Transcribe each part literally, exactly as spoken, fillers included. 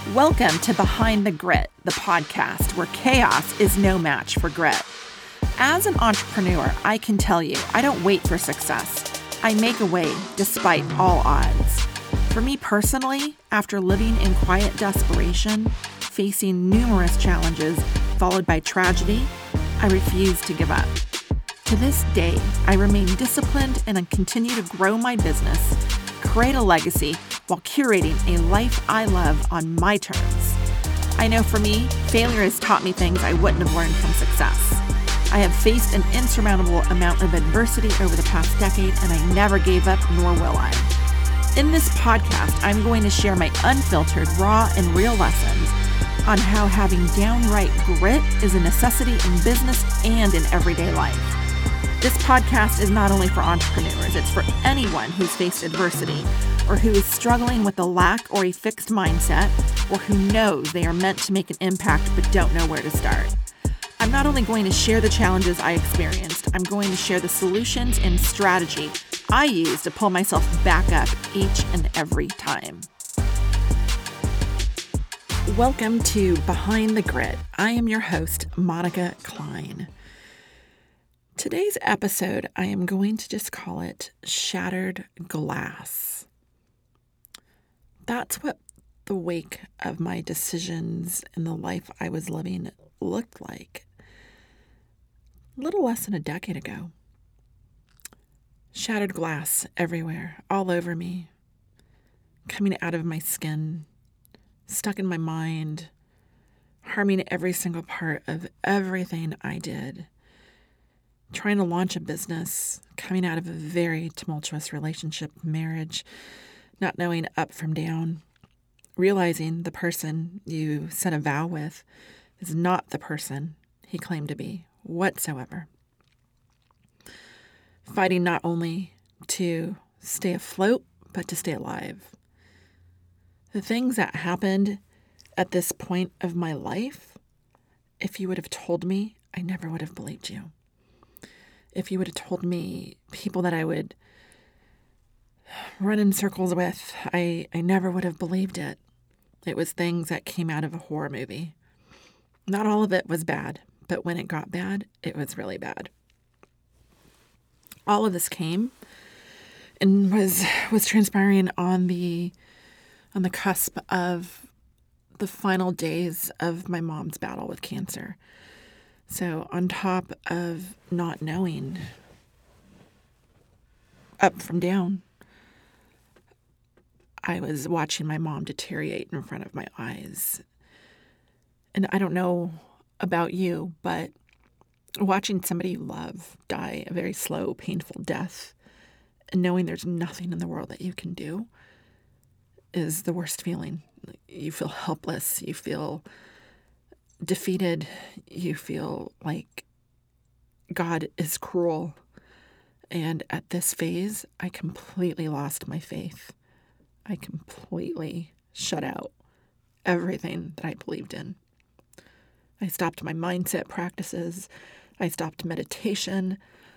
Welcome to Behind the Grit, the podcast where chaos is no match for grit. As an entrepreneur, I can tell you, I don't wait for success. I make a way despite all odds. For me personally, after living in quiet desperation, facing numerous challenges followed by tragedy, I refuse to give up. To this day, I remain disciplined and I continue to grow my business, create a legacy while curating a life I love on my terms. I know for me, failure has taught me things I wouldn't have learned from success. I have faced an insurmountable amount of adversity over the past decade, and I never gave up, nor will I. In this podcast, I'm going to share my unfiltered, raw, and real lessons on how having downright grit is a necessity in business and in everyday life. This podcast is not only for entrepreneurs, it's for anyone who's faced adversity or who is struggling with a lack or a fixed mindset, or who knows they are meant to make an impact but don't know where to start. I'm not only going to share the challenges I experienced, I'm going to share the solutions and strategy I use to pull myself back up each and every time. Welcome to Behind the Grit. I am your host, Monica Klein. Today's episode, I am going to just call it Shattered Glass. That's what the wake of my decisions and the life I was living looked like a little less than a decade ago. Shattered glass everywhere, all over me, coming out of my skin, stuck in my mind, harming every single part of everything I did. Trying to launch a business, coming out of a very tumultuous relationship, marriage, not knowing up from down, realizing the person you set a vow with is not the person he claimed to be whatsoever. Fighting not only to stay afloat, but to stay alive. The things that happened at this point of my life, if you would have told me, I never would have believed you. If you would have told me people that I would run in circles with, I, I never would have believed it. It was things that came out of a horror movie. Not all of it was bad, but when it got bad, it was really bad. All of this came and was was transpiring on the on the cusp of the final days of my mom's battle with cancer. So on top of not knowing up from down, I was watching my mom deteriorate in front of my eyes. And I don't know about you, but watching somebody you love die a very slow, painful death and knowing there's nothing in the world that you can do is the worst feeling. You feel helpless. You feel defeated. You feel like God is cruel. And at this phase, I completely lost my faith. I completely shut out everything that I believed in. I stopped my mindset practices. I stopped meditation.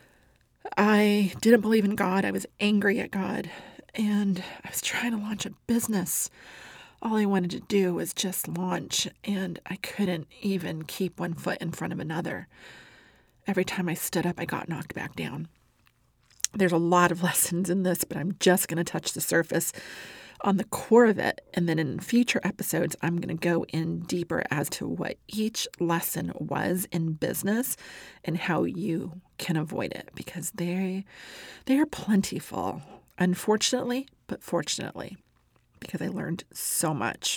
I didn't believe in God. I was angry at God. And I was trying to launch a business. All I wanted to do was just launch, and I couldn't even keep one foot in front of another. Every time I stood up, I got knocked back down. There's a lot of lessons in this, but I'm just going to touch the surface on the core of it. And then in future episodes, I'm going to go in deeper as to what each lesson was in business and how you can avoid it, because they, they are plentiful, unfortunately, but fortunately, because I learned so much,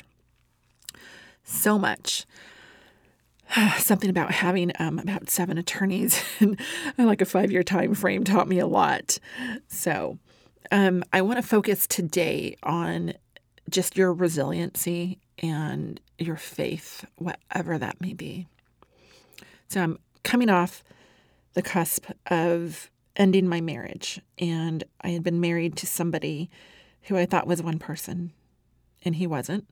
so much. Something about having um, about seven attorneys in like a five-year time frame taught me a lot. So um, I want to focus today on just your resiliency and your faith, whatever that may be. So I'm coming off the cusp of ending my marriage, and I had been married to somebody who I thought was one person, and he wasn't.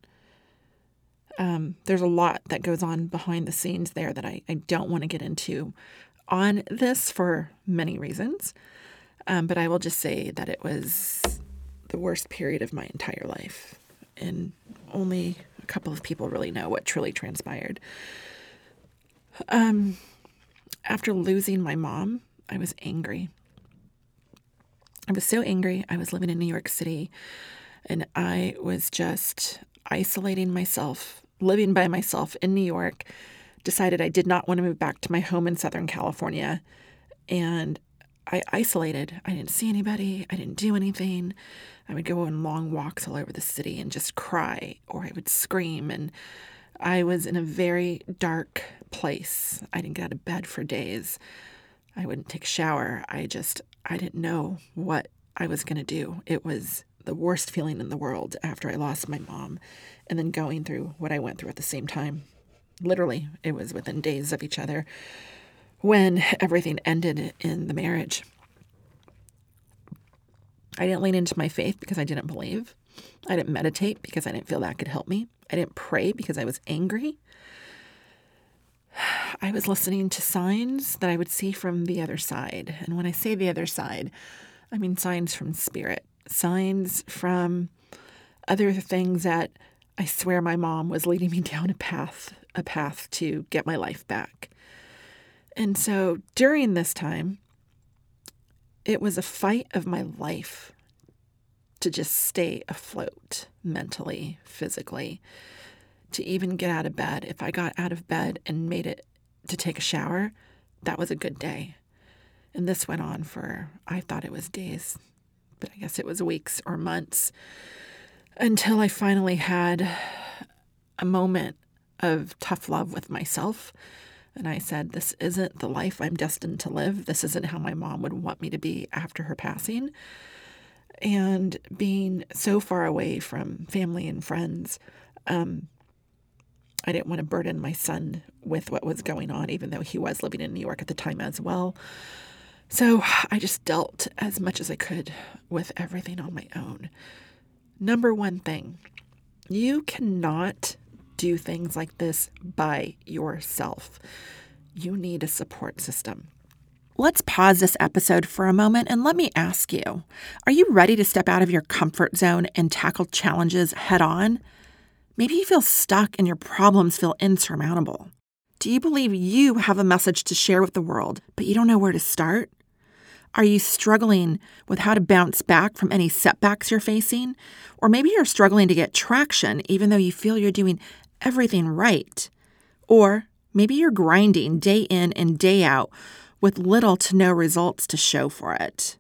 Um, there's a lot that goes on behind the scenes there that I, I don't want to get into on this for many reasons. Um, but I will just say that it was the worst period of my entire life. In only a couple of people really know what truly transpired. Um, after losing my mom, I was angry. I was so angry. I was living in New York City, and I was just isolating myself, living by myself in New York. Decided I did not want to move back to my home in Southern California, and I isolated. I didn't see anybody. I didn't do anything. I would go on long walks all over the city and just cry, or I would scream, and I was in a very dark place. I didn't get out of bed for days. I wouldn't take a shower. I just, I didn't know what I was going to do. It was the worst feeling in the world after I lost my mom, and then going through what I went through at the same time. Literally, it was within days of each other when everything ended in the marriage. I didn't lean into my faith because I didn't believe. I didn't meditate because I didn't feel that could help me. I didn't pray because I was angry. I was listening to signs that I would see from the other side. And when I say the other side, I mean signs from spirit, signs from other things that I swear my mom was leading me down a path, a path to get my life back. And so during this time, it was a fight of my life to just stay afloat mentally, physically, to even get out of bed. If I got out of bed and made it to take a shower, that was a good day. And this went on for, I thought it was days, but I guess it was weeks or months, until I finally had a moment of tough love with myself. And I said, this isn't the life I'm destined to live. This isn't how my mom would want me to be after her passing. And being so far away from family and friends, um, I didn't want to burden my son with what was going on, even though he was living in New York at the time as well. So I just dealt as much as I could with everything on my own. Number one thing, you cannot do things like this by yourself. You need a support system. Let's pause this episode for a moment and let me ask you, are you ready to step out of your comfort zone and tackle challenges head on? Maybe you feel stuck and your problems feel insurmountable. Do you believe you have a message to share with the world, but you don't know where to start? Are you struggling with how to bounce back from any setbacks you're facing? Or maybe you're struggling to get traction even though you feel you're doing everything right. Or maybe you're grinding day in and day out with little to no results to show for it.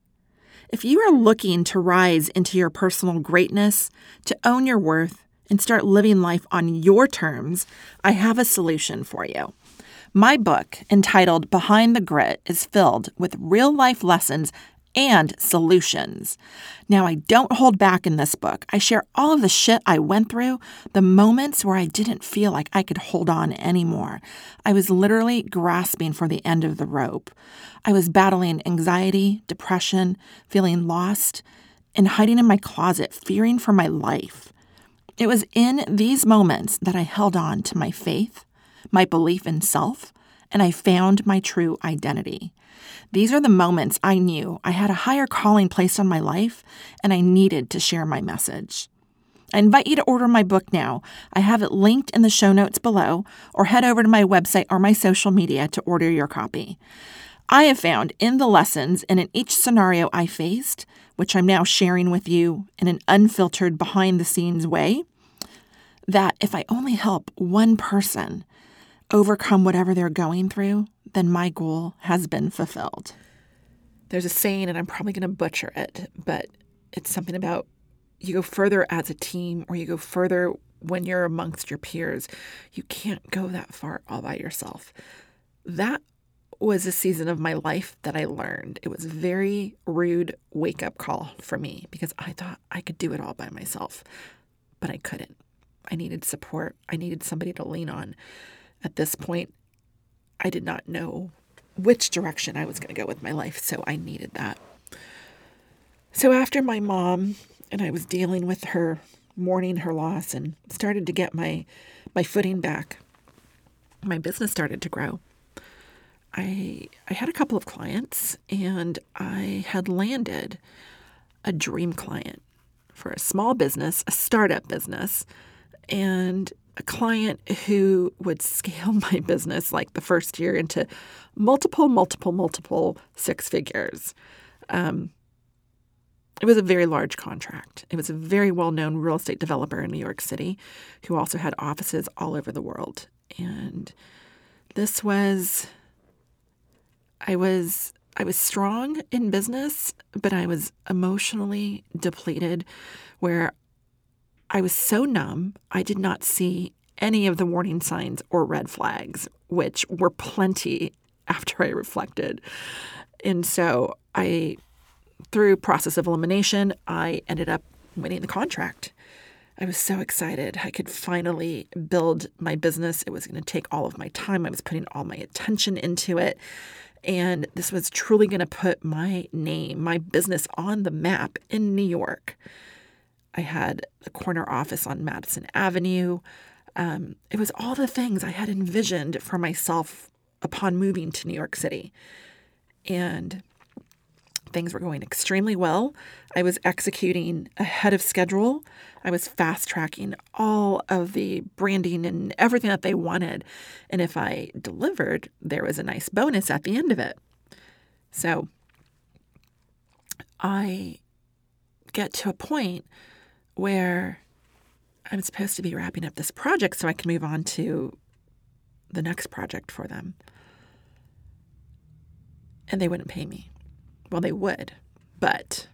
If you are looking to rise into your personal greatness, to own your worth, and start living life on your terms, I have a solution for you. My book, entitled Behind the Grit, is filled with real-life lessons and solutions. Now, I don't hold back in this book. I share all of the shit I went through, the moments where I didn't feel like I could hold on anymore. I was literally grasping for the end of the rope. I was battling anxiety, depression, feeling lost, and hiding in my closet, fearing for my life. It was in these moments that I held on to my faith, my belief in self, and I found my true identity. These are the moments I knew I had a higher calling placed on my life, and I needed to share my message. I invite you to order my book now. I have it linked in the show notes below, or head over to my website or my social media to order your copy. I have found in the lessons and in each scenario I faced, which I'm now sharing with you in an unfiltered, behind-the-scenes way, that if I only help one person overcome whatever they're going through, then my goal has been fulfilled. There's a saying, and I'm probably going to butcher it, but it's something about you go further as a team, or you go further when you're amongst your peers. You can't go that far all by yourself. That was a season of my life that I learned. It was a very rude wake-up call for me because I thought I could do it all by myself, but I couldn't. I needed support. I needed somebody to lean on. At this point, I did not know which direction I was going to go with my life, so I needed that. So after my mom and I was dealing with her, mourning her loss, and started to get my my footing back, my business started to grow. I I had a couple of clients, and I had landed a dream client for a small business, a startup business, and a client who would scale my business like the first year into multiple, multiple, multiple six figures. Um, it was a very large contract. It was a very well-known real estate developer in New York City who also had offices all over the world. And this was, I was, I was strong in business, but I was emotionally depleted where I was so numb, I did not see any of the warning signs or red flags, which were plenty after I reflected. And so I, through process of elimination, I ended up winning the contract. I was so excited. I could finally build my business. It was going to take all of my time. I was putting all my attention into it. And this was truly going to put my name, my business on the map in New York. I had a corner office on Madison Avenue. Um, it was all the things I had envisioned for myself upon moving to New York City. And things were going extremely well. I was executing ahead of schedule. I was fast-tracking all of the branding and everything that they wanted. And if I delivered, there was a nice bonus at the end of it. So I get to a point where I'm supposed to be wrapping up this project so I can move on to the next project for them. And they wouldn't pay me. Well, they would, but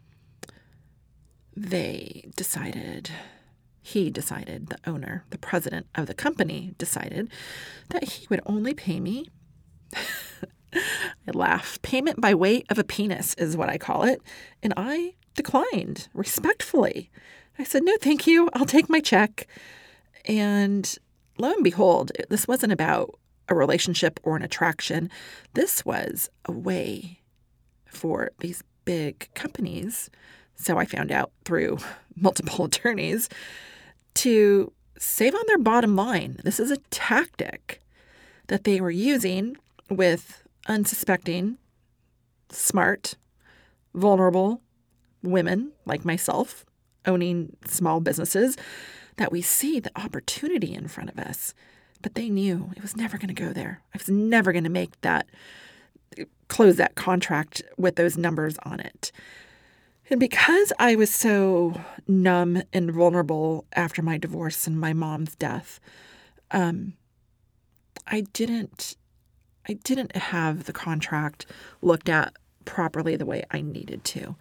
they decided, he decided, the owner, the president of the company decided that he would only pay me, I laugh, payment by weight of a penis is what I call it, and I declined respectfully. I said, no, thank you. I'll take my check. And lo and behold, this wasn't about a relationship or an attraction. This was a way for these big companies, so I found out through multiple attorneys, to save on their bottom line. This is a tactic that they were using with unsuspecting, smart, vulnerable women like myself, owning small businesses, that we see the opportunity in front of us. But they knew it was never going to go there. I was never going to make that, close that contract with those numbers on it. And because I was so numb and vulnerable after my divorce and my mom's death, um, I didn't, I didn't have the contract looked at properly the way I needed to.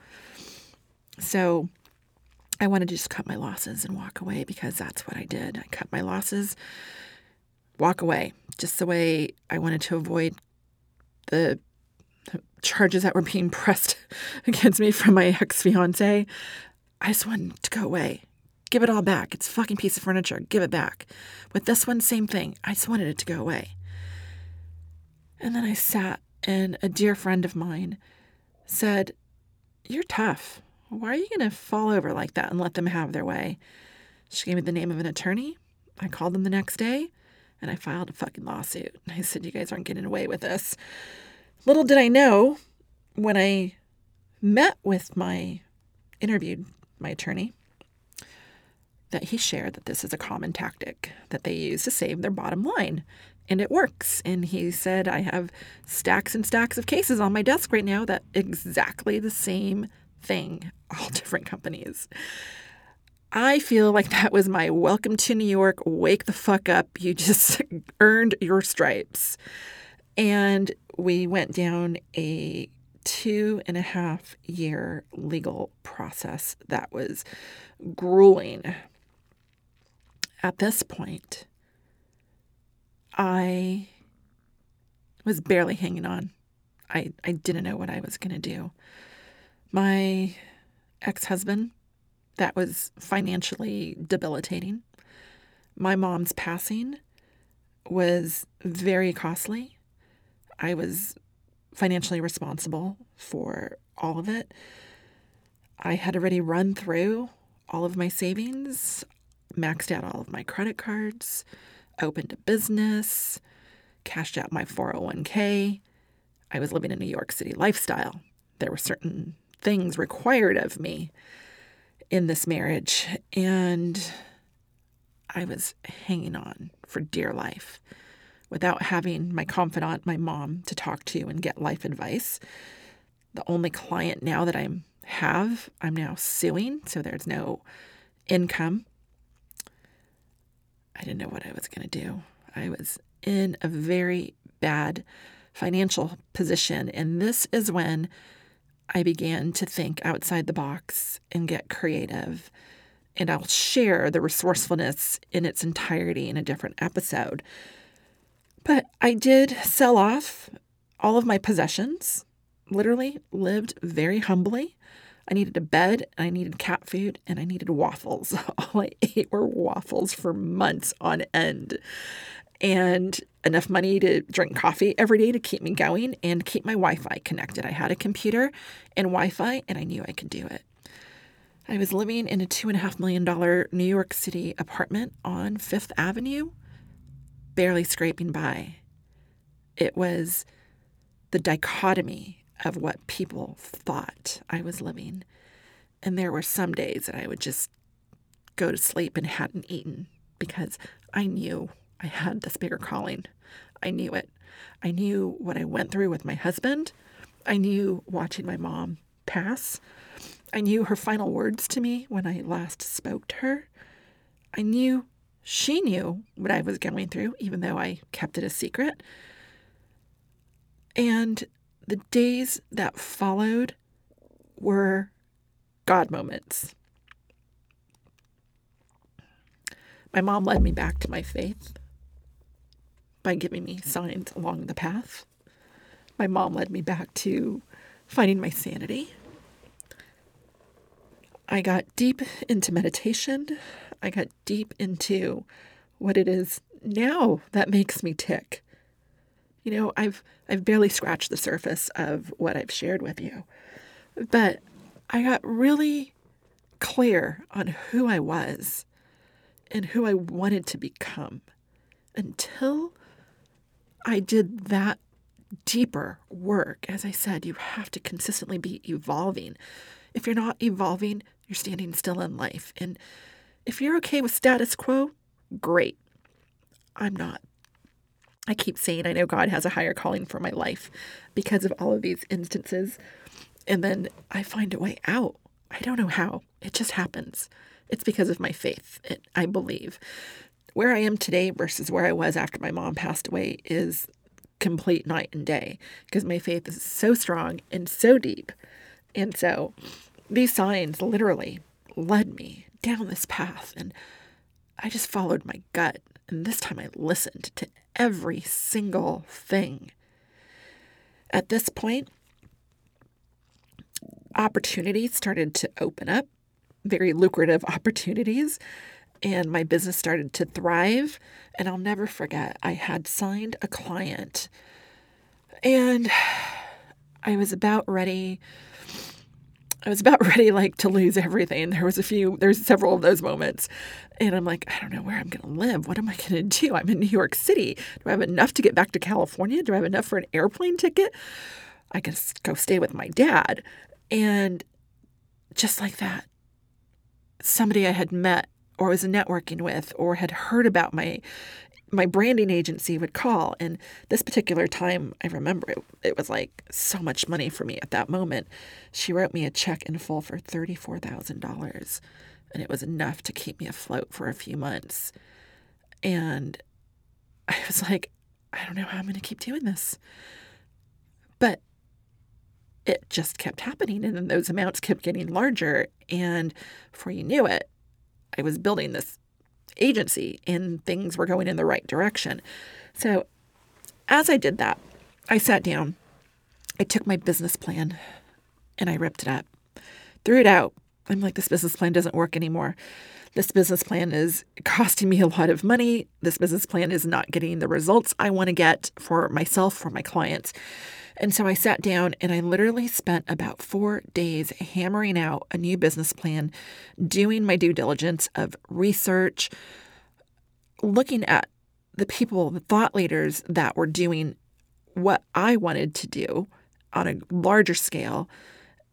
So I wanted to just cut my losses and walk away, because that's what I did. I cut my losses, walk away, just the way I wanted to avoid the charges that were being pressed against me from my ex-fiance. I just wanted to go away. Give it all back. It's a fucking piece of furniture. Give it back. With this one, same thing. I just wanted it to go away. And then I sat, and a dear friend of mine said, you're tough. Why are you going to fall over like that and let them have their way? She gave me the name of an attorney. I called them the next day, and I filed a fucking lawsuit. I said, you guys aren't getting away with this. Little did I know, when I met with my, interviewed my attorney, that he shared that this is a common tactic that they use to save their bottom line. And it works. And he said, I have stacks and stacks of cases on my desk right now that exactly the same thing, all different companies. I feel like that was my welcome to New York. Wake the fuck up. You just earned your stripes. And we went down a two and a half year legal process that was grueling. At this point, I was barely hanging on. I, I didn't know what I was going to do. My ex-husband, that was financially debilitating. My mom's passing was very costly. I was financially responsible for all of it. I had already run through all of my savings, maxed out all of my credit cards, opened a business, cashed out my four oh one k. I was living a New York City lifestyle. There were certain things required of me in this marriage, and I was hanging on for dear life without having my confidant, my mom, to talk to and get life advice. The only client now that I have, I'm now suing, so there's no income. I didn't know what I was going to do. I was in a very bad financial position, and this is when I began to think outside the box and get creative. And I'll share the resourcefulness in its entirety in a different episode. But I did sell off all of my possessions, literally lived very humbly. I needed a bed, I needed cat food, and I needed waffles. All I ate were waffles for months on end. And enough money to drink coffee every day to keep me going and keep my Wi-Fi connected. I had a computer and Wi-Fi, and I knew I could do it. I was living in a two and a half million dollar New York City apartment on Fifth Avenue, barely scraping by. It was the dichotomy of what people thought I was living. And there were some days that I would just go to sleep and hadn't eaten because I knew I had this bigger calling. I knew it. I knew what I went through with my husband. I knew watching my mom pass. I knew her final words to me when I last spoke to her. I knew she knew what I was going through, even though I kept it a secret. And the days that followed were God moments. My mom led me back to my faith by giving me signs along the path. My mom led me back to finding my sanity. I got deep into meditation. I got deep into what it is now that makes me tick. You know, I've I've barely scratched the surface of what I've shared with you. But I got really clear on who I was and who I wanted to become until I did that deeper work. As I said, you have to consistently be evolving. If you're not evolving, you're standing still in life. And if you're okay with status quo, great. I'm not. I keep saying I know God has a higher calling for my life because of all of these instances. And then I find a way out. I don't know how. It just happens. It's because of my faith. It, I believe. Where I am today versus where I was after my mom passed away is complete night and day because my faith is so strong and so deep. And so these signs literally led me down this path, and I just followed my gut. And this time I listened to every single thing. At this point, opportunities started to open up, very lucrative opportunities, and my business started to thrive. And I'll never forget, I had signed a client, and I was about ready. I was about ready, like, to lose everything. There was a few, there's several of those moments. And I'm like, I don't know where I'm going to live. What am I going to do? I'm in New York City. Do I have enough to get back to California? Do I have enough for an airplane ticket? I can go stay with my dad. And just like that, somebody I had met or was networking with or had heard about my my branding agency would call. And this particular time, I remember it, it was like so much money for me at that moment. She wrote me a check in full for thirty-four thousand dollars. And it was enough to keep me afloat for a few months. And I was like, I don't know how I'm going to keep doing this. But it just kept happening. And then those amounts kept getting larger. And before you knew it, I was building this agency and things were going in the right direction. So as I did that, I sat down, I took my business plan and I ripped it up, threw it out. I'm like, this business plan doesn't work anymore. This business plan is costing me a lot of money. This business plan is not getting the results I want to get for myself, for my clients. And so I sat down and I literally spent about four days hammering out a new business plan, doing my due diligence of research, looking at the people, the thought leaders that were doing what I wanted to do on a larger scale,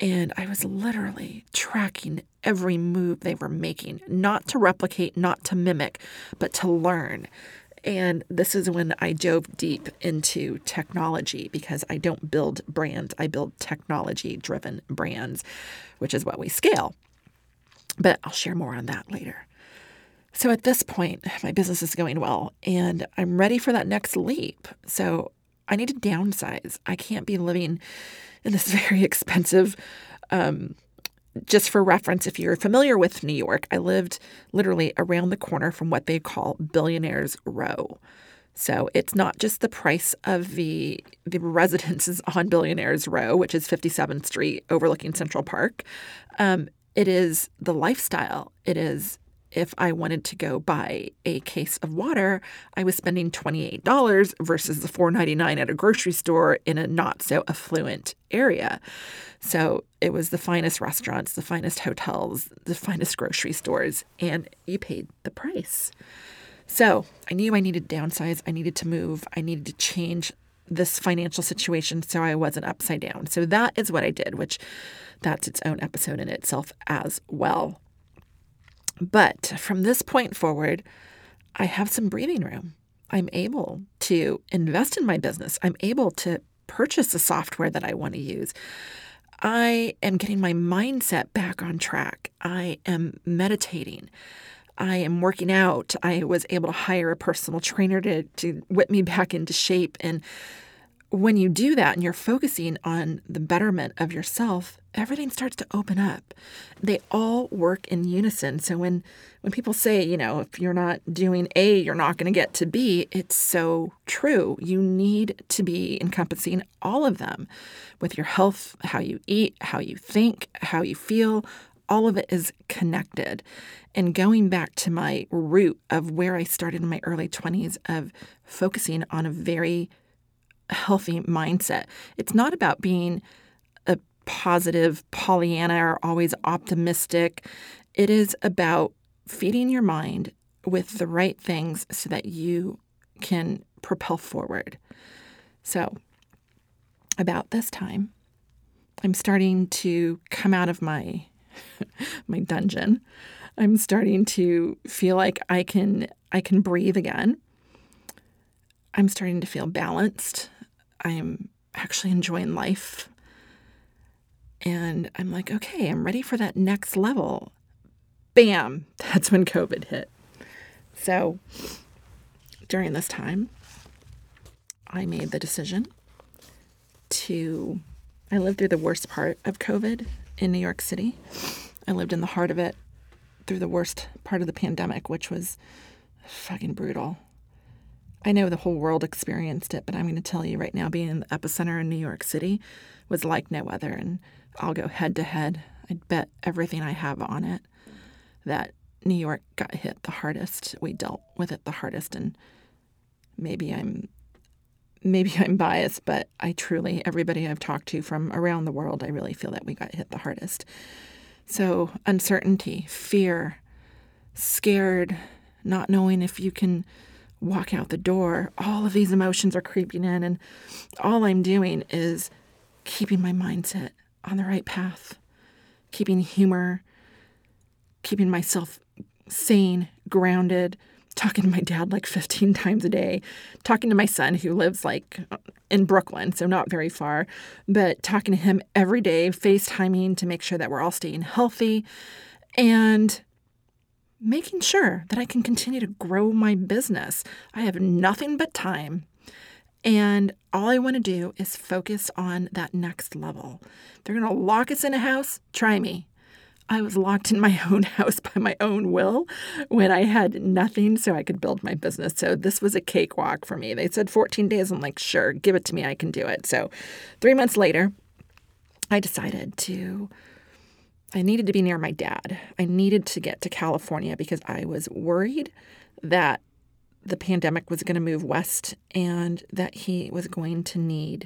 And I was literally tracking every move they were making, not to replicate, not to mimic, but to learn. And this is when I dove deep into technology, because I don't build brands, I build technology-driven brands, which is what we scale. But I'll share more on that later. So at this point, my business is going well, and I'm ready for that next leap. So I need to downsize. I can't be living in this very expensive, um, just for reference, if you're familiar with New York, I lived literally around the corner from what they call Billionaires Row. So it's not just the price of the the residences on Billionaires Row, which is fifty-seventh Street overlooking Central Park. Um, it is the lifestyle. It is, if I wanted to go buy a case of water, I was spending twenty-eight dollars versus the four ninety-nine at a grocery store in a not so affluent area. So it was the finest restaurants, the finest hotels, the finest grocery stores, and you paid the price. So I knew I needed to downsize. I needed to move. I needed to change this financial situation so I wasn't upside down. So that is what I did, which that's its own episode in itself as well. But from this point forward, I have some breathing room. I'm able to invest in my business. I'm able to purchase the software that I want to use. I am getting my mindset back on track. I am meditating. I am working out. I was able to hire a personal trainer to, to whip me back into shape. And when you do that and you're focusing on the betterment of yourself, everything starts to open up. They all work in unison. So when, when people say, you know, if you're not doing A, you're not going to get to B, it's so true. You need to be encompassing all of them with your health, how you eat, how you think, how you feel. All of it is connected. And going back to my root of where I started in my early twenties of focusing on a very healthy mindset. It's not about being a positive Pollyanna or always optimistic. It is about feeding your mind with the right things so that you can propel forward. So about this time, I'm starting to come out of my my dungeon. I'm starting to feel like I can I can breathe again. I'm starting to feel balanced. I am actually enjoying life. And I'm like, okay, I'm ready for that next level. Bam, that's when COVID hit. So during this time, I made the decision to, I lived through the worst part of COVID in New York City. I lived in the heart of it through the worst part of the pandemic, which was fucking brutal. I know the whole world experienced it, but I'm going to tell you right now, being in the epicenter in New York City was like no other. And I'll go head to head. I'd bet everything I have on it that New York got hit the hardest. We dealt with it the hardest. And maybe I'm maybe I'm biased, but I truly, everybody I've talked to from around the world, I really feel that we got hit the hardest. So uncertainty, fear, scared, not knowing if you can walk out the door, all of these emotions are creeping in, and all I'm doing is keeping my mindset on the right path, keeping humor, keeping myself sane, grounded, talking to my dad like fifteen times a day, talking to my son who lives like in Brooklyn, so not very far, but talking to him every day, FaceTiming to make sure that we're all staying healthy, and making sure that I can continue to grow my business. I have nothing but time, and all I want to do is focus on that next level. They're going to lock us in a house? Try me. I was locked in my own house by my own will when I had nothing so I could build my business. So this was a cakewalk for me. They said fourteen days. I'm like, sure, give it to me. I can do it. So three months later, I decided to I needed to be near my dad. I needed to get to California because I was worried that the pandemic was going to move west and that he was going to need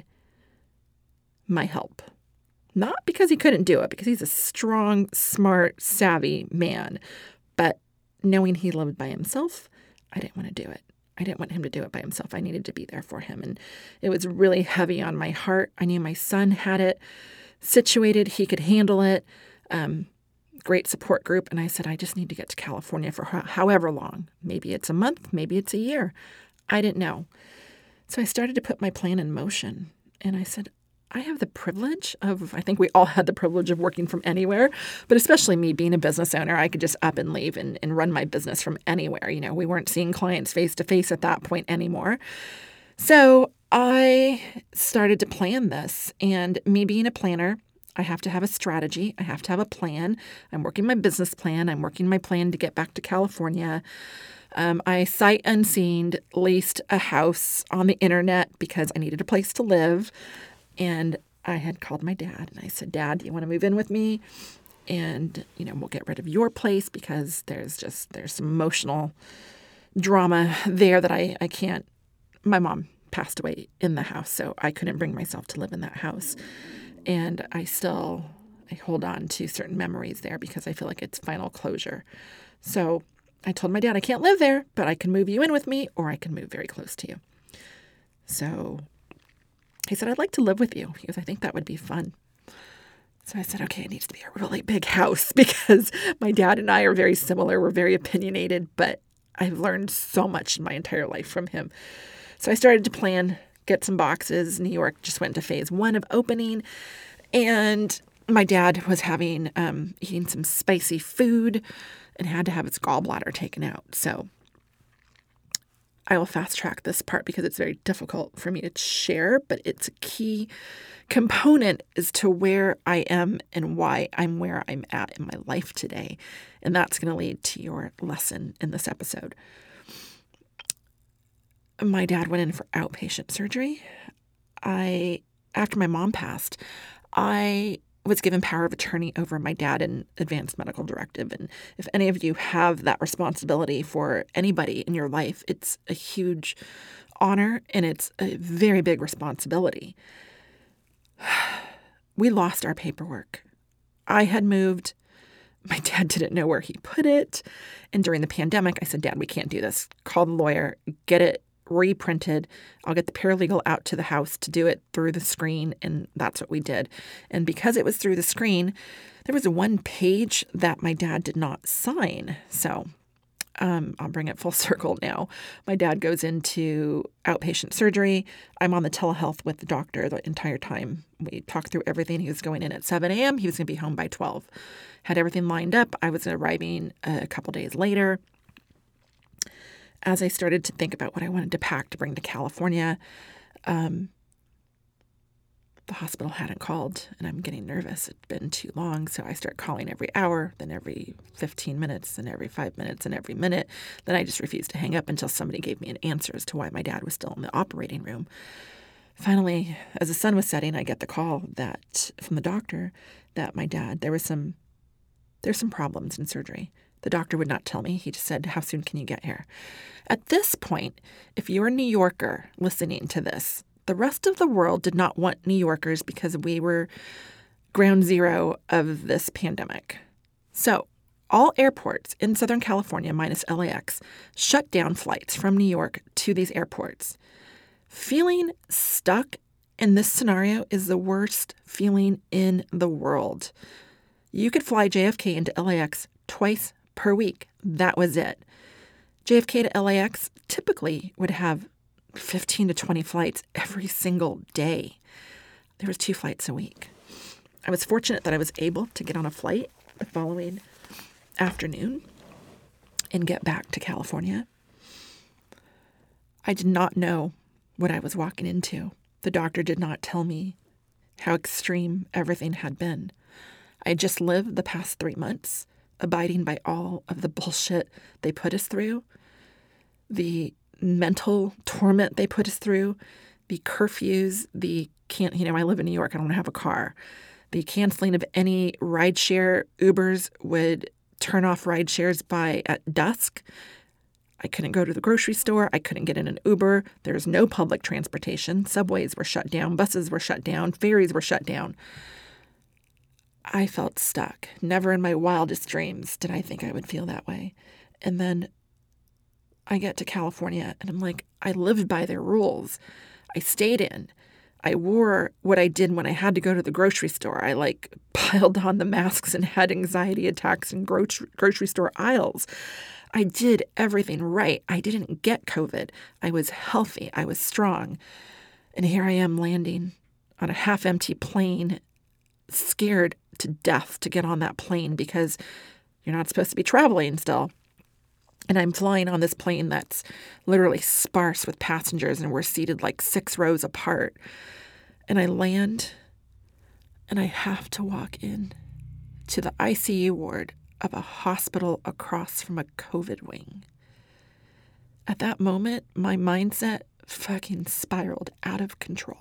my help. Not because he couldn't do it, because he's a strong, smart, savvy man. But knowing he lived by himself, I didn't want to do it. I didn't want him to do it by himself. I needed to be there for him. And it was really heavy on my heart. I knew my son had it. situated. He could handle it. Um, great support group. And I said, I just need to get to California for ho- however long. Maybe it's a month. Maybe it's a year. I didn't know. So I started to put my plan in motion. And I said, I have the privilege of, I think we all had the privilege of working from anywhere, but especially me being a business owner, I could just up and leave and, and run my business from anywhere. You know, we weren't seeing clients face to face at that point anymore. So I started to plan this, and me being a planner, I have to have a strategy. I have to have a plan. I'm working my business plan. I'm working my plan to get back to California. Um, I sight unseen leased a house on the internet because I needed a place to live. And I had called my dad and I said, Dad, do you want to move in with me? And, you know, we'll get rid of your place because there's just, there's some emotional drama there that I, I can't, my mom passed away in the house, so I couldn't bring myself to live in that house. And I still, I hold on to certain memories there because I feel like it's final closure. So I told my dad, I can't live there, but I can move you in with me or I can move very close to you. So he said, I'd like to live with you. He goes, I think that would be fun. So I said, okay, it needs to be a really big house because my dad and I are very similar. We're very opinionated, but I've learned so much in my entire life from him. So I started to plan, get some boxes. New York just went to phase one of opening. And my dad was having, um, eating some spicy food and had to have his gallbladder taken out. So I will fast track this part because it's very difficult for me to share, but it's a key component as to where I am and why I'm where I'm at in my life today. And that's going to lead to your lesson in this episode. My dad went in for outpatient surgery. I, after my mom passed, I was given power of attorney over my dad in advanced medical directive. And if any of you have that responsibility for anybody in your life, it's a huge honor and it's a very big responsibility. We lost our paperwork. I had moved. My dad didn't know where he put it. And during the pandemic, I said, Dad, we can't do this. Call the lawyer, get it reprinted. I'll get the paralegal out to the house to do it through the screen. And that's what we did. And because it was through the screen, there was one page that my dad did not sign. So um, I'll bring it full circle now. My dad goes into outpatient surgery. I'm on the telehealth with the doctor the entire time. We talked through everything. He was going in at seven a.m. He was going to be home by twelve. Had everything lined up. I was arriving a couple days later. As I started to think about what I wanted to pack to bring to California, um, the hospital hadn't called, and I'm getting nervous. It's been too long, so I start calling every hour, then every fifteen minutes, then every five minutes, and every minute. Then I just refused to hang up until somebody gave me an answer as to why my dad was still in the operating room. Finally, as the sun was setting, I get the call that from the doctor that my dad, there was some, there's some problems in surgery. The doctor would not tell me. He just said, how soon can you get here? At this point, if you're a New Yorker listening to this, the rest of the world did not want New Yorkers because we were ground zero of this pandemic. So all airports in Southern California, minus L A X, shut down flights from New York to these airports. Feeling stuck in this scenario is the worst feeling in the world. You could fly J F K into L A X twice per week. That was it. J F K to L A X typically would have fifteen to twenty flights every single day. There was two flights a week. I was fortunate that I was able to get on a flight the following afternoon and get back to California. I did not know what I was walking into. The doctor did not tell me how extreme everything had been. I had just lived the past three months abiding by all of the bullshit they put us through, the mental torment they put us through, the curfews, the can't, you know, I live in New York, I don't have a car. The canceling of any rideshare. Ubers would turn off rideshares by at dusk. I couldn't go to the grocery store. I couldn't get in an Uber. There's no public transportation. Subways were shut down. Buses were shut down. Ferries were shut down. I felt stuck. Never in my wildest dreams did I think I would feel that way. And then I get to California and I'm like, I lived by their rules. I stayed in. I wore what I did when I had to go to the grocery store. I like piled on the masks and had anxiety attacks in grocery grocery store aisles. I did everything right. I didn't get COVID. I was healthy. I was strong. And here I am landing on a half-empty plane, scared to death to get on that plane because you're not supposed to be traveling still. And I'm flying on this plane that's literally sparse with passengers, and we're seated like six rows apart. And I land, and I have to walk in to the I C U ward of a hospital across from a COVID wing. At that moment, my mindset fucking spiraled out of control.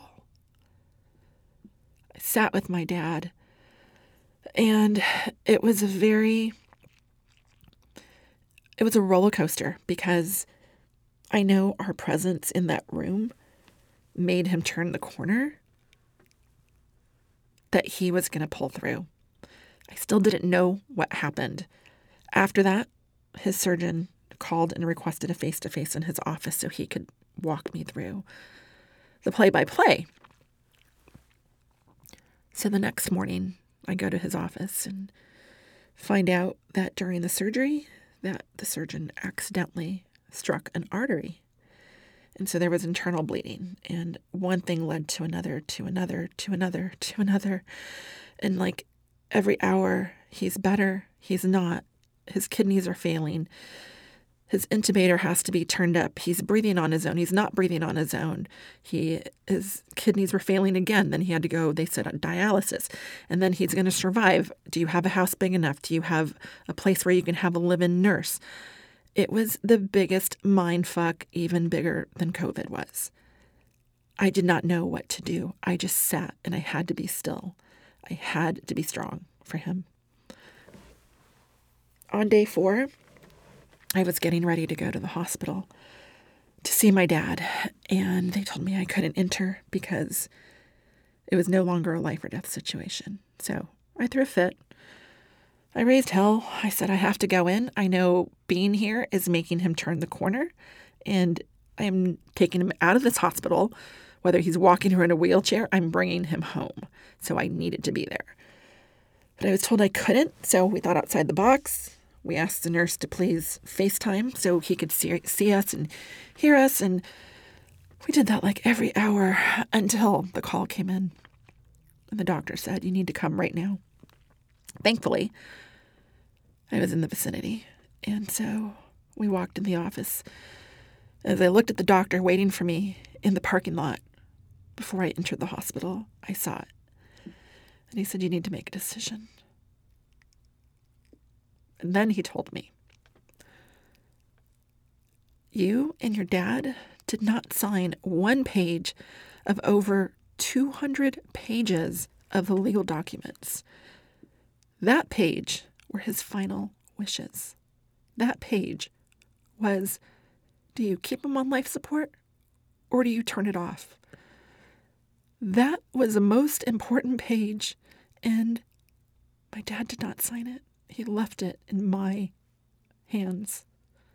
I sat with my dad, and it was a very, it was a roller coaster because I know our presence in that room made him turn the corner, that he was going to pull through. I still didn't know what happened. After that, his surgeon called and requested a face-to-face in his office so he could walk me through the play-by-play. So the next morning, I go to his office and find out that during the surgery, that the surgeon accidentally struck an artery. And so there was internal bleeding, and one thing led to another, to another, to another, to another. And like every hour, he's better, he's not. His kidneys are failing. His intubator has to be turned up. He's breathing on his own. He's not breathing on his own. He, his kidneys were failing again. Then he had to go, they said, on dialysis. And then he's going to survive. Do you have a house big enough? Do you have a place where you can have a live-in nurse? It was the biggest mind fuck, even bigger than COVID was. I did not know what to do. I just sat, and I had to be still. I had to be strong for him. On day four, I was getting ready to go to the hospital to see my dad, and they told me I couldn't enter because it was no longer a life or death situation. So I threw a fit. I raised hell. I said, I have to go in. I know being here is making him turn the corner, and I'm taking him out of this hospital. Whether he's walking or in a wheelchair, I'm bringing him home. So I needed to be there. But I was told I couldn't, so we thought outside the box. We asked the nurse to please FaceTime so he could see, see us and hear us, and we did that like every hour until the call came in. And the doctor said, you need to come right now. Thankfully, I was in the vicinity, and so we walked in the office. As I looked at the doctor waiting for me in the parking lot before I entered the hospital, I saw it. And he said, you need to make a decision. And then he told me, you and your dad did not sign one page of over two hundred pages of the legal documents. That page were his final wishes. That page was, do you keep him on life support or do you turn it off? That was the most important page, and my dad did not sign it. He left it in my hands.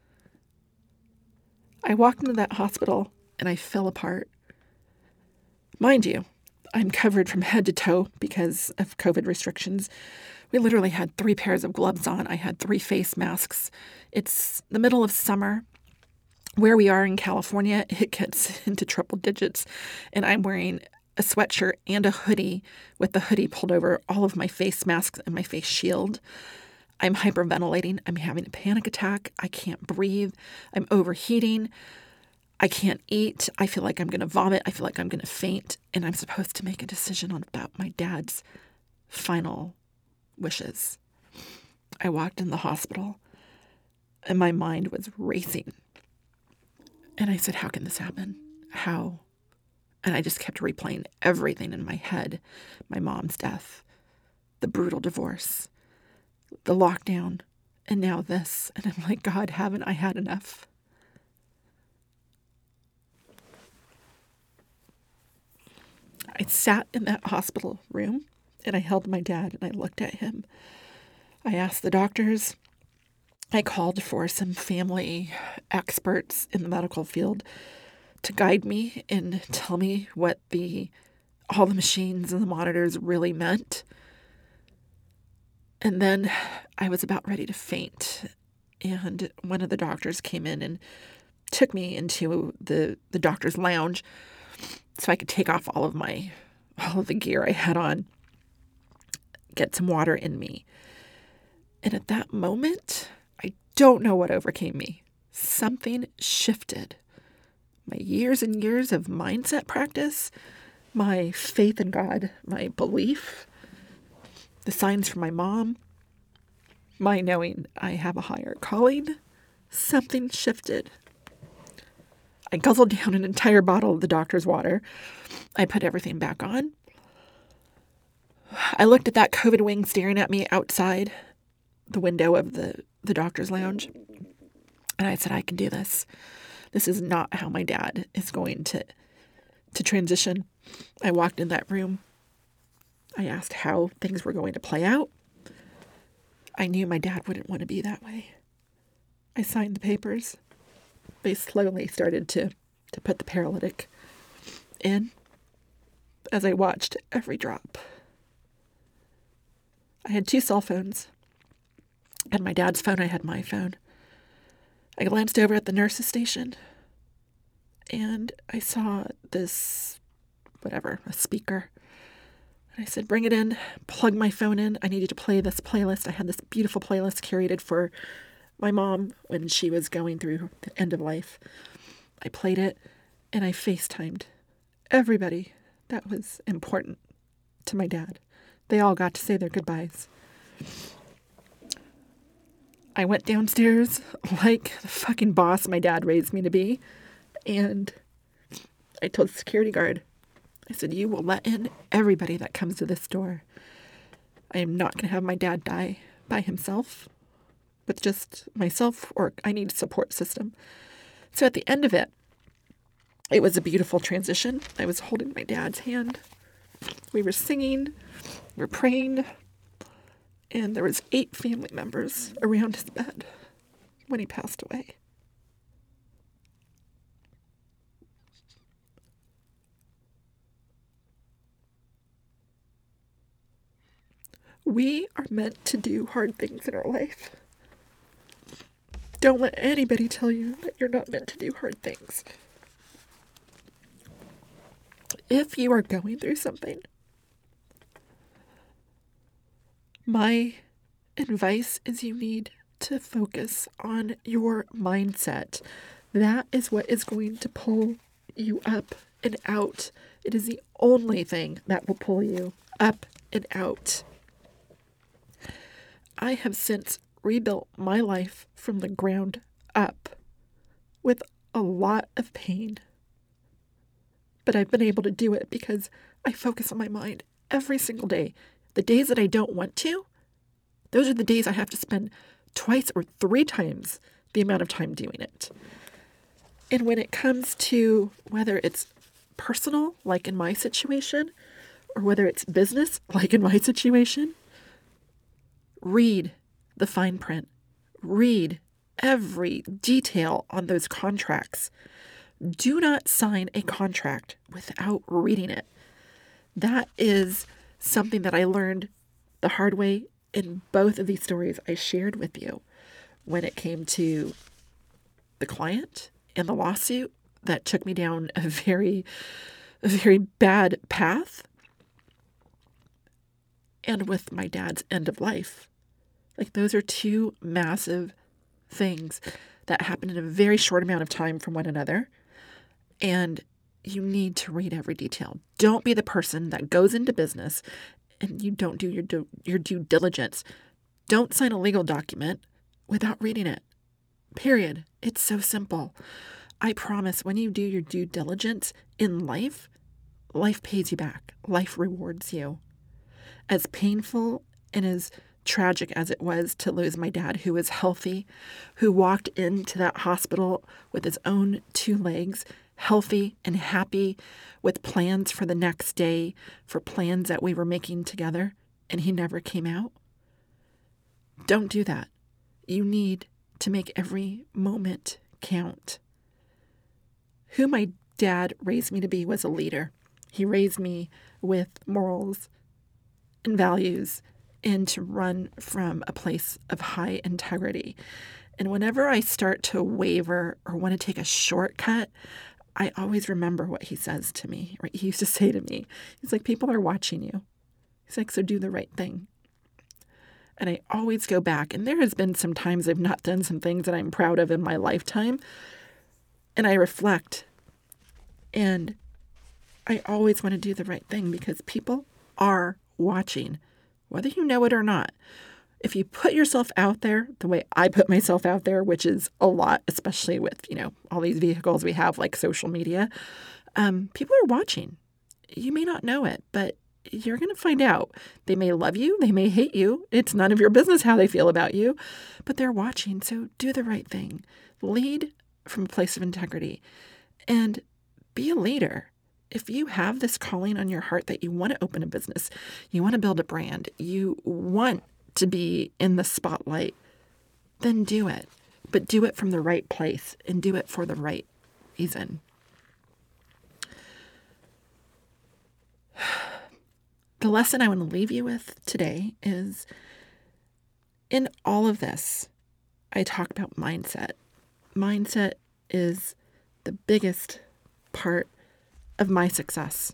I walked into that hospital and I fell apart. Mind you, I'm covered from head to toe because of COVID restrictions. We literally had three pairs of gloves on. I had three face masks. It's the middle of summer. Where we are in California, it gets into triple digits, and I'm wearing a sweatshirt and a hoodie with the hoodie pulled over all of my face masks and my face shield. I'm hyperventilating. I'm having a panic attack. I can't breathe. I'm overheating. I can't eat. I feel like I'm going to vomit. I feel like I'm going to faint. And I'm supposed to make a decision on about my dad's final wishes. I walked in the hospital and my mind was racing. And I said, how can this happen? How? And I just kept replaying everything in my head. My mom's death, the brutal divorce, the lockdown, and now this. And I'm like, God, haven't I had enough? I sat in that hospital room and I held my dad and I looked at him. I asked the doctors. I called for some family experts in the medical field to guide me and tell me what the all the machines and the monitors really meant. And then I was about ready to faint. And one of the doctors came in and took me into the, the doctor's lounge so I could take off all of my, all of the gear I had on, get some water in me. And at that moment, I don't know what overcame me. Something shifted. My years and years of mindset practice, my faith in God, my belief, the signs from my mom, my knowing I have a higher calling, something shifted. I guzzled down an entire bottle of the doctor's water. I put everything back on. I looked at that COVID wing staring at me outside the window of the, the doctor's lounge. And I said, I can do this. This is not how my dad is going to, to transition. I walked in that room. I asked how things were going to play out. I knew my dad wouldn't want to be that way. I signed the papers. They slowly started to, to put the paralytic in as I watched every drop. I had two cell phones. I had my dad's phone, I had my phone. I glanced over at the nurse's station and I saw this, whatever, a speaker. I said, bring it in, plug my phone in. I needed to play this playlist. I had this beautiful playlist curated for my mom when she was going through the end of life. I played it and I FaceTimed everybody that was important to my dad. They all got to say their goodbyes. I went downstairs like the fucking boss my dad raised me to be. And I told the security guard, I said, you will let in everybody that comes to this door. I am not going to have my dad die by himself with just myself, or I need a support system. So at the end of it, it was a beautiful transition. I was holding my dad's hand. We were singing, we were praying, and there was eight family members around his bed when he passed away. We are meant to do hard things in our life. Don't let anybody tell you that you're not meant to do hard things. If you are going through something, my advice is you need to focus on your mindset. That is what is going to pull you up and out. It is the only thing that will pull you up and out. I have since rebuilt my life from the ground up with a lot of pain. But I've been able to do it because I focus on my mind every single day. The days that I don't want to, those are the days I have to spend twice or three times the amount of time doing it. And when it comes to whether it's personal, like in my situation, or whether it's business, like in my situation, read the fine print. Read every detail on those contracts. Do not sign a contract without reading it. That is something that I learned the hard way in both of these stories I shared with you when it came to the client and the lawsuit that took me down a very, a very bad path, and with my dad's end of life. Like, those are two massive things that happened in a very short amount of time from one another. And you need to read every detail. Don't be the person that goes into business and you don't do your due, your due diligence. Don't sign a legal document without reading it. Period. It's so simple. I promise when you do your due diligence in life, life pays you back. Life rewards you. As painful and as tragic as it was to lose my dad, who was healthy, who walked into that hospital with his own two legs, healthy and happy, with plans for the next day, for plans that we were making together, and he never came out. Don't do that. You need to make every moment count. Who my dad raised me to be was a leader. He raised me with morals and values and to run from a place of high integrity. And whenever I start to waver or want to take a shortcut, I always remember what he says to me. Right? He used to say to me, he's like, people are watching you. He's like, so do the right thing. And I always go back. And there has been some times I've not done some things that I'm proud of in my lifetime. And I reflect. And I always want to do the right thing because people are watching, whether you know it or not. If you put yourself out there the way I put myself out there, which is a lot, especially with, you know, all these vehicles we have like social media, um, people are watching. You may not know it, but you're going to find out. They may love you. They may hate you. It's none of your business how they feel about you, but they're watching. So do the right thing. Lead from a place of integrity and be a leader. If you have this calling on your heart that you want to open a business, you want to build a brand, you want to be in the spotlight, then do it. But do it from the right place and do it for the right reason. The lesson I want to leave you with today is in all of this, I talk about mindset. Mindset is the biggest part of my success.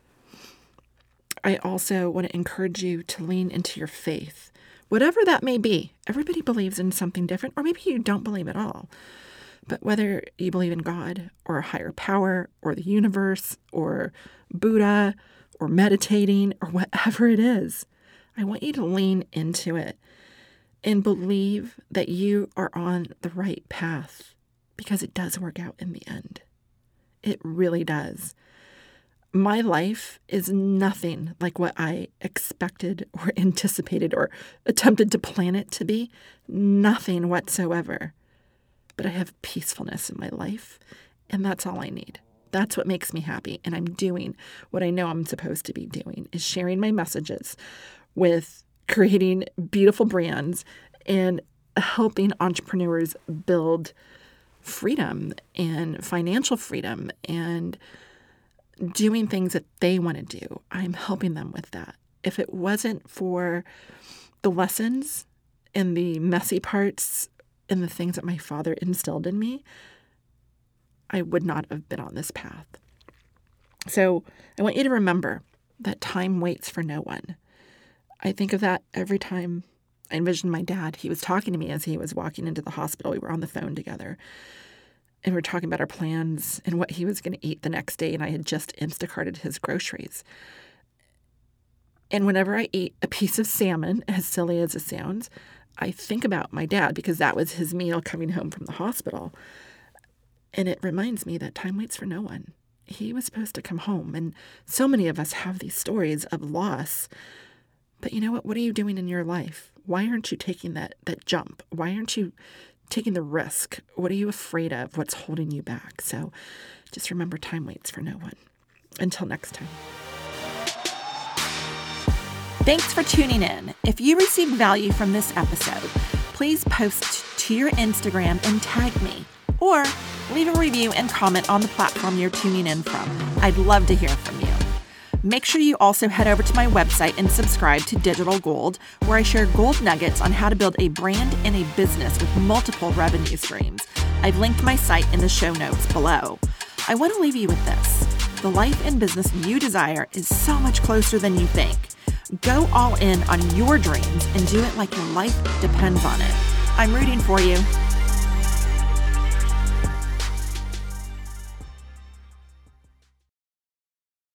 I also want to encourage you to lean into your faith, whatever that may be. Everybody believes in something different, or maybe you don't believe at all. But whether you believe in God or a higher power or the universe or Buddha or meditating or whatever it is, I want you to lean into it and believe that you are on the right path because it does work out in the end. It really does. My life is nothing like what I expected or anticipated or attempted to plan it to be. Nothing whatsoever. But I have peacefulness in my life, and that's all I need. That's what makes me happy, and I'm doing what I know I'm supposed to be doing, is sharing my messages with creating beautiful brands and helping entrepreneurs build freedom and financial freedom and doing things that they want to do. I'm helping them with that. If it wasn't for the lessons and the messy parts and the things that my father instilled in me, I would not have been on this path. So I want you to remember that time waits for no one. I think of that every time I envision my dad. He was talking to me as he was walking into the hospital. We were on the phone together. And we were talking about our plans and what he was going to eat the next day. And I had just Instacarted his groceries. And whenever I eat a piece of salmon, as silly as it sounds, I think about my dad because that was his meal coming home from the hospital. And it reminds me that time waits for no one. He was supposed to come home. And so many of us have these stories of loss. But you know what? What are you doing in your life? Why aren't you taking that, that jump? Why aren't you taking the risk? What are you afraid of? What's holding you back? So just remember, time waits for no one. Until next time. Thanks for tuning in. If you received value from this episode, please post to your Instagram and tag me, or leave a review and comment on the platform you're tuning in from. I'd love to hear from you. Make sure you also head over to my website and subscribe to Digital Gold, where I share gold nuggets on how to build a brand and a business with multiple revenue streams. I've linked my site in the show notes below. I want to leave you with this. The life and business you desire is so much closer than you think. Go all in on your dreams and do it like your life depends on it. I'm rooting for you.